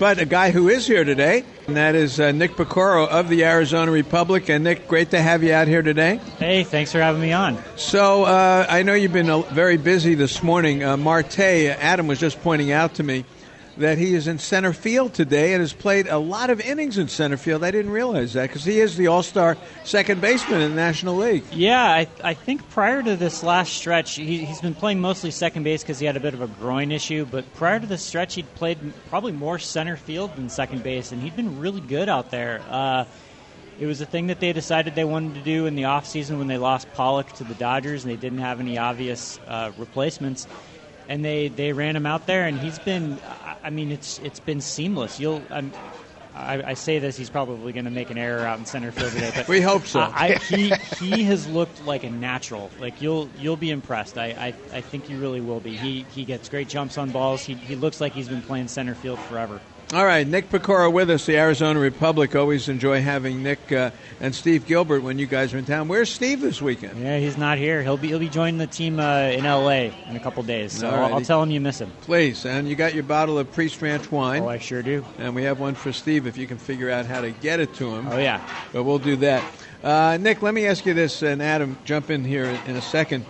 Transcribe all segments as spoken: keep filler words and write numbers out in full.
But a guy who is here today, and that is uh, Nick Piecoro of the Arizona Republic. And Nick, great to have you out here today. Hey, thanks for having me on. So uh, I know you've been uh, very busy this morning. Uh, Marte, Adam was just pointing out to me that he is in center field today and has played a lot of innings in center field. I didn't realize that because he is the all-star second baseman in the National League. Yeah, I, I think prior to this last stretch, he, he's been playing mostly second base because he had a bit of a groin issue. But prior to this stretch, he'd played probably more center field than second base, and he'd been really good out there. Uh, it was a thing that they decided they wanted to do in the offseason when they lost Pollock to the Dodgers and they didn't have any obvious uh, replacements. And they, they ran him out there, and he's been, I mean, it's it's been seamless. You'll, I'm, I, I say this, he's probably going to make an error out in center field today. But we hope so. I, I, he he has looked like a natural. Like you'll you'll be impressed. I, I, I think you really will be. He he gets great jumps on balls. He he looks like he's been playing center field forever. All right, Nick Piecoro with us, the Arizona Republic. Always enjoy having Nick uh, and Steve Gilbert when you guys are in town. Where's Steve this weekend? Yeah, he's not here. He'll be he'll be joining the team uh, in L A in a couple days. So I'll, I'll tell him you miss him. Please, and you got your bottle of Priest Ranch wine. Oh, I sure do. And we have one for Steve if you can figure out how to get it to him. Oh yeah, but we'll do that. Uh, Nick, let me ask you this, and Adam, jump in here in a second.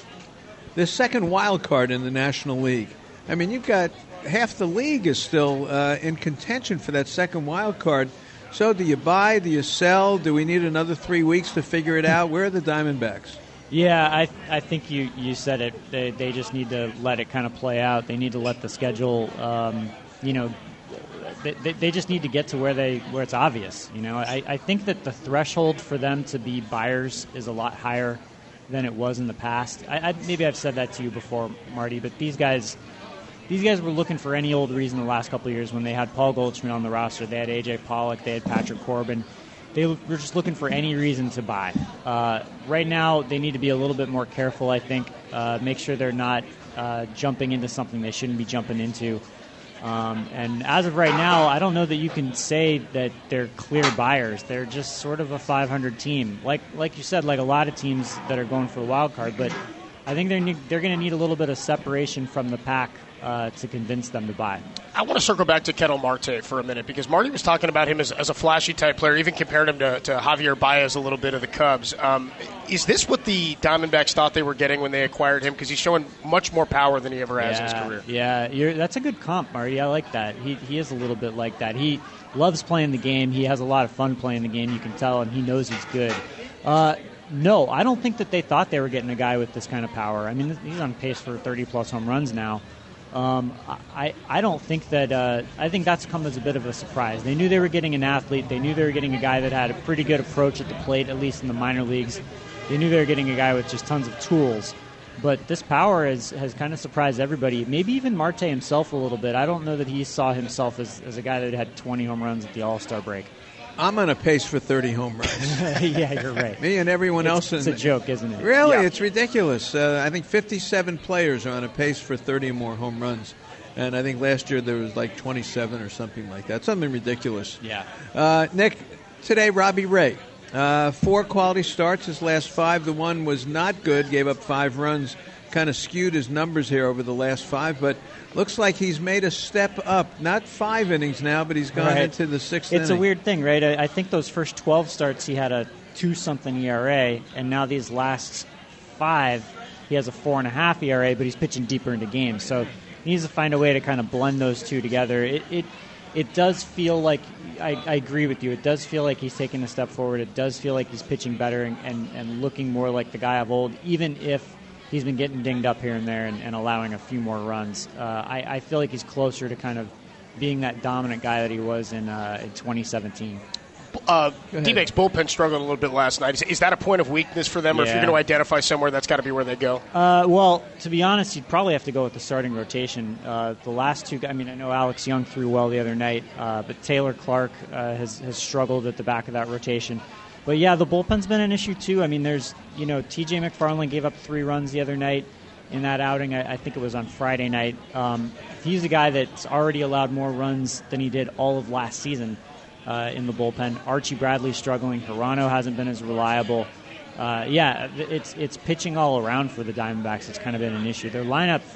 This second wild card in the National League. I mean, you've got half the league is still uh, in contention for that second wild card. So do you buy? Do you sell? Do we need another three weeks to figure it out? Where are the Diamondbacks? Yeah, I I think you, you said it. They they just need to let it kind of play out. They need to let the schedule, um, you know, they, they they just need to get to where they where it's obvious. You know, I, I think that the threshold for them to be buyers is a lot higher than it was in the past. I, I maybe I've said that to you before, Marty, but these guys. These guys were looking for any old reason the last couple of years when they had Paul Goldschmidt on the roster. They had A J Pollock. They had Patrick Corbin. They were just looking for any reason to buy. Uh, right now, they need to be a little bit more careful, I think. Uh, make sure they're not uh, jumping into something they shouldn't be jumping into. Um, and as of right now, I don't know that you can say that they're clear buyers. They're just sort of a five hundred team. Like like you said, like a lot of teams that are going for the wild card. But I think they're, they're going to need a little bit of separation from the pack Uh, to convince them to buy. I want to circle back to Ketel Marte for a minute because Marty was talking about him as, as a flashy type player, even compared him to, to Javier Baez a little bit of the Cubs. Um, is this what the Diamondbacks thought they were getting when they acquired him? Because he's showing much more power than he ever has yeah, in his career. Yeah, you're, that's a good comp, Marty. I like that. He he is a little bit like that. He loves playing the game. He has a lot of fun playing the game, you can tell, and he knows he's good. Uh, no, I don't think that they thought they were getting a guy with this kind of power. I mean, he's on pace for thirty-plus home runs now. Um, I, I don't think that uh, I think that's come as a bit of a surprise. They knew they were getting an athlete. They knew they were getting a guy that had a pretty good approach at the plate, at least in the minor leagues. They knew they were getting a guy with just tons of tools. But this power has, has kind of surprised everybody, maybe even Marte himself a little bit. I don't know that he saw himself as, as a guy that had twenty home runs at the All-Star break. I'm on a pace for thirty home runs. Yeah, you're right. Me and everyone it's, else. It's in a joke, isn't it? Really? Yeah. It's ridiculous. Uh, I think fifty-seven players are on a pace for thirty or more home runs. And I think last year there was like twenty-seven or something like that. Something ridiculous. Yeah. Uh, Nick, today Robbie Ray. Uh, four quality starts, his last five. The one was not good, gave up five runs. Kind of skewed his numbers here over the last five, but looks like he's made a step up. Not five innings now, but he's gone right. into the sixth it's inning. a weird thing, right? I, I think those first twelve starts he had a two-something E R A, and now these last five he has a four and a half E R A, but he's pitching deeper into games. So he needs to find a way to kind of blend those two together. It it, it does feel like, I, I agree with you, it does feel like he's taking a step forward. It does feel like he's pitching better and, and, and looking more like the guy of old, even if he's been getting dinged up here and there and, and allowing a few more runs. Uh, I, I feel like he's closer to kind of being that dominant guy that he was in, uh, in twenty seventeen. Uh, D-Bake's bullpen struggled a little bit last night. Is, is that a point of weakness for them, or yeah. if you're going to identify somewhere, that's got to be where they go? Uh, well, to be honest, you'd probably have to go with the starting rotation. Uh, the last two, I mean, I know Alex Young threw well the other night, uh, but Taylor Clark uh, has, has struggled at the back of that rotation. But yeah, the bullpen's been an issue too. I mean, there's, you know, T J McFarland gave up three runs the other night in that outing. I, I think it was on Friday night. Um, he's a guy that's already allowed more runs than he did all of last season. Uh, in the bullpen. Archie Bradley struggling. Hirano hasn't been as reliable. Uh, yeah, it's it's pitching all around for the Diamondbacks. It's kind of been an issue. Their lineup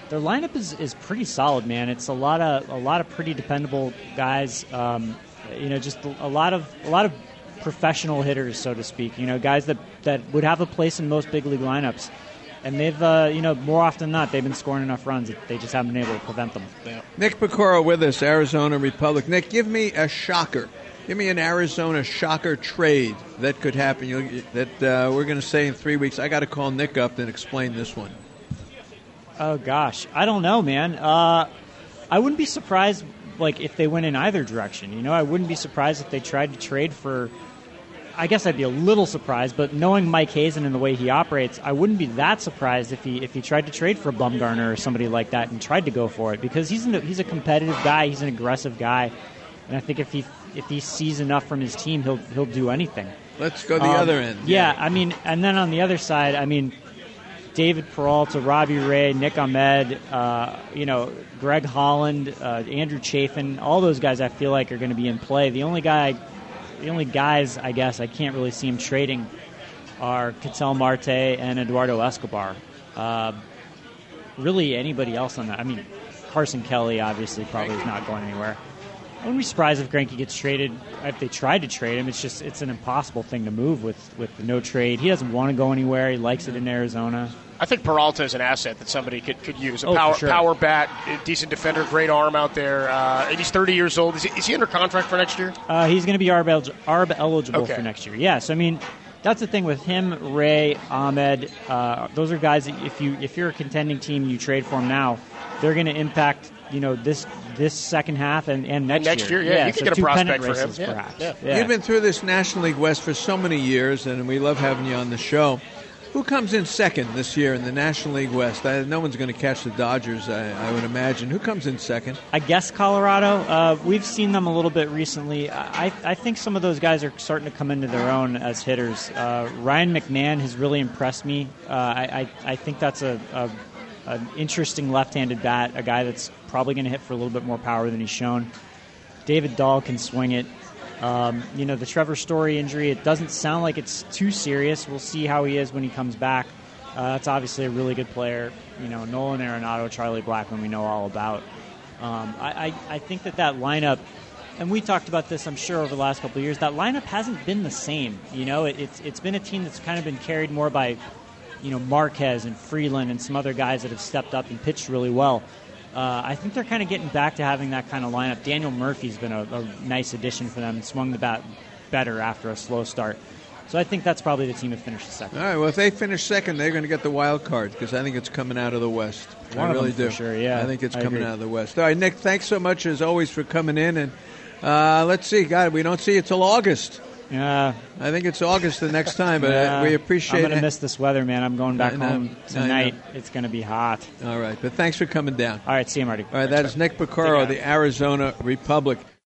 their lineup is, is pretty solid, man. It's a lot of a lot of pretty dependable guys. Um, you know, just a lot of a lot of professional hitters, so to speak. You know, guys that, that would have a place in most big league lineups. And they've, uh, you know, more often than not, they've been scoring enough runs that they just haven't been able to prevent them. Yeah. Nick Piecoro with us, Arizona Republic. Nick, give me a shocker. Give me an Arizona shocker trade that could happen. You'll, that uh, we're going to say in three weeks. I got to call Nick up and explain this one. Oh gosh, I don't know, man. Uh, I wouldn't be surprised, like if they went in either direction. You know, I wouldn't be surprised if they tried to trade for. I guess I'd be a little surprised, but knowing Mike Hazen and the way he operates, I wouldn't be that surprised if he if he tried to trade for Bumgarner or somebody like that and tried to go for it, because he's an, he's a competitive guy, he's an aggressive guy, and I think if he if he sees enough from his team, he'll he'll do anything. Let's go the um, other end. Yeah, I mean, and then on the other side, I mean, David Peralta, Robbie Ray, Nick Ahmed, uh, you know, Greg Holland, uh, Andrew Chafin, all those guys I feel like are going to be in play. The only guy. The only guys, I guess, I can't really see him trading are Ketel Marte and Eduardo Escobar. Uh, really, anybody else on that? I mean, Carson Kelly, obviously, probably is not going anywhere. I wouldn't be surprised if Greinke gets traded. If they tried to trade him, it's just it's an impossible thing to move with, with no trade. He doesn't want to go anywhere. He likes it in Arizona. I think Peralta is an asset that somebody could, could use. A oh, power sure. power bat, a decent defender, great arm out there. Uh, and he's thirty years old. Is he, is he under contract for next year? Uh, he's going to be A R B, el- A R B eligible okay. for next year. Yes, I mean that's the thing with him, Ray, Ahmed. Uh, those are guys that if you if you're a contending team, you trade for them now. They're going to impact you know this this second half and, and next, next year. year. Yeah, yeah you so could get a two prospect pennant for him. races, Yeah, perhaps. yeah. Yeah. You've been through this National League West for so many years, and we love having you on the show. Who comes in second this year in the National League West? I, no one's going to catch the Dodgers, I, I would imagine. Who comes in second? I guess Colorado. Uh, we've seen them a little bit recently. I, I think some of those guys are starting to come into their own as hitters. Uh, Ryan McMahon has really impressed me. Uh, I, I, I think that's a, a an interesting left-handed bat, a guy that's probably going to hit for a little bit more power than he's shown. David Dahl can swing it. Um, you know, the Trevor Story injury, it doesn't sound like it's too serious. We'll see how he is when he comes back. Uh, that's obviously a really good player. You know, Nolan Arenado, Charlie Blackmon, we know all about. Um, I, I, I think that that lineup, and we talked about this, I'm sure, over the last couple of years, that lineup hasn't been the same. You know, it, it's it's been a team that's kind of been carried more by, you know, Marquez and Freeland and some other guys that have stepped up and pitched really well. Uh, I think they're kind of getting back to having that kind of lineup. Daniel Murphy's been a, a nice addition for them and swung the bat better after a slow start. So I think that's probably the team that finished second. All right, well, if they finish second, they're going to get the wild card because I think it's coming out of the West. One I really of them do. For sure, yeah. I think it's I coming agree. out of the West. All right, Nick, thanks so much, as always, for coming in. And uh, let's see. God, we don't see you till August. Yeah. I think it's August the next time, but yeah. uh, we appreciate I'm going it. to miss this weather, man. I'm going back I know. home I tonight. know. It's going to be hot. All right, but thanks for coming down. All right, see you, Marty. All right, that is Nick Piecoro, Take care. the Arizona Republic.